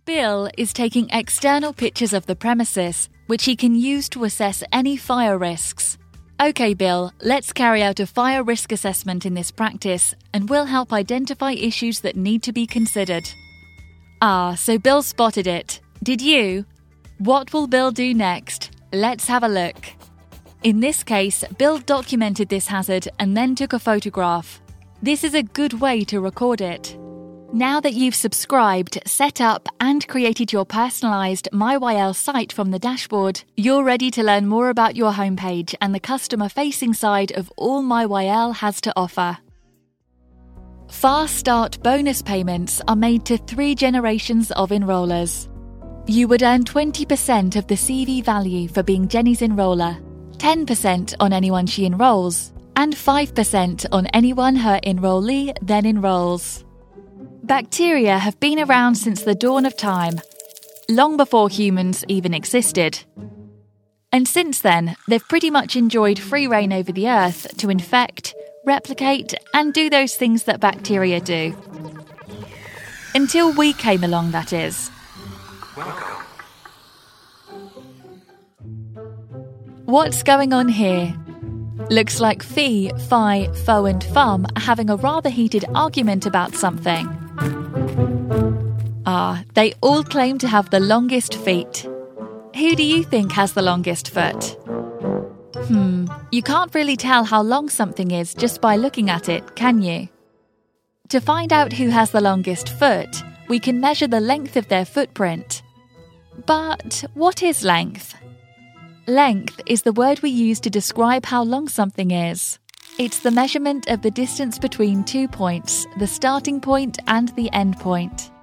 Bill is taking external pictures of the premises, which he can use to assess any fire risks. OK, Bill, let's carry out a fire risk assessment in this practice, and we'll help identify issues that need to be considered. So Bill spotted it. Did you? What will Bill do next? Let's have a look. In this case, Bill documented this hazard and then took a photograph. This is a good way to record it. Now that you've subscribed, set up and created your personalised MyYL site from the dashboard, you're ready to learn more about your homepage and the customer-facing side of all MyYL has to offer. Fast Start bonus payments are made to 3 generations of enrollers. You would earn 20% of the CV value for being Jenny's enroller, 10% on anyone she enrolls, and 5% on anyone her enrollee then enrolls. Bacteria have been around since the dawn of time, long before humans even existed. And since then, they've pretty much enjoyed free rein over the earth to infect, replicate, and do those things that bacteria do. Until we came along, that is. Welcome. What's going on here? Looks like Fee, Fi, Fo and Fum are having a rather heated argument about something. They all claim to have the longest feet. Who do you think has the longest foot? You can't really tell how long something is just by looking at it, can you? To find out who has the longest foot, we can measure the length of their footprint. But what is length? Length is the word we use to describe how long something is. It's the measurement of the distance between 2 points, the starting point and the end point.